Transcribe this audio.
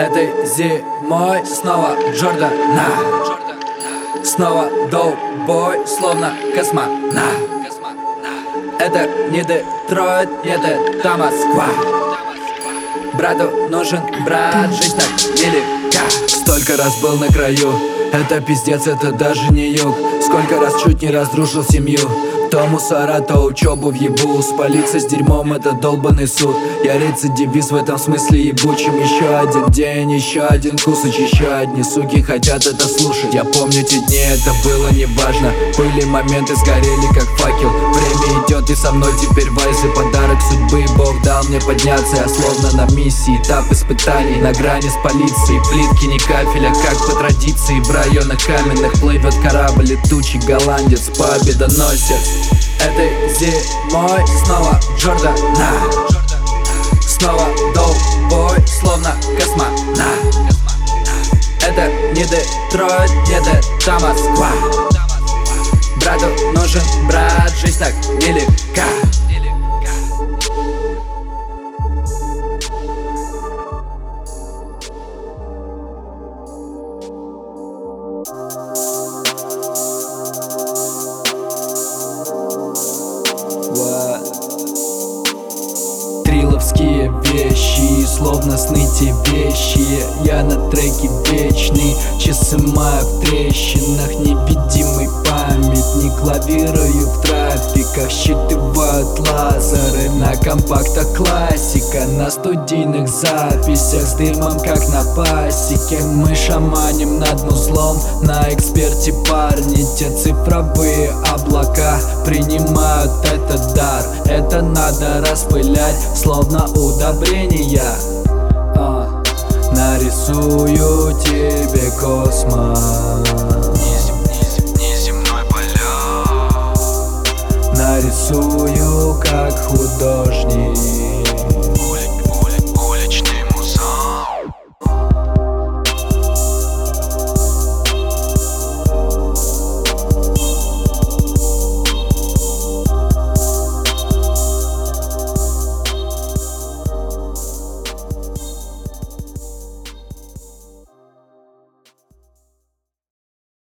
Этой зимой снова Джордана, снова доубой, словно космонавт. Это не Детройт, это Москва. Брату нужен брат, жизнь так нелегка. Столько раз был на краю, это пиздец, это даже не юг. Сколько раз чуть не разрушил семью, то мусора, то учебу въебу. Спалиться с дерьмом — это долбанный суд. Я рецидивист в этом смысле ебучим. Еще один день, еще один кусач, еще одни суки хотят это слушать. Я помню те дни, это было неважно. Были моменты, сгорели как факел. Время идет и со мной теперь вайсы. Подарок судьбы, Бог дал мне подняться. Я словно на миссии, этап испытаний. На грани с полицией, плитки не кафеля, как по традиции. В районах каменных плывет корабль летучий голландец, победоносец. Этой зимой снова Джордана, снова доубой, словно космонавт. Это не Детройт, нет, это Москва. Брату нужен брат, жизнь так нелегка. Триловские вещи, словно сны те вещи. Я на треке вечный, часы мая в трещинах. Невидимый памятник, лавирую в трафиках. Считывают лазеры на компактах, классика. На студийных записях с дымом, как на пасеке. Мы шаманим над музлом, на эксперте парни. Те цифровые облака принимают этот дар. Это надо распылять, словно удобрения. Нарисую тебе космос, неземной полет. нарисую как художник.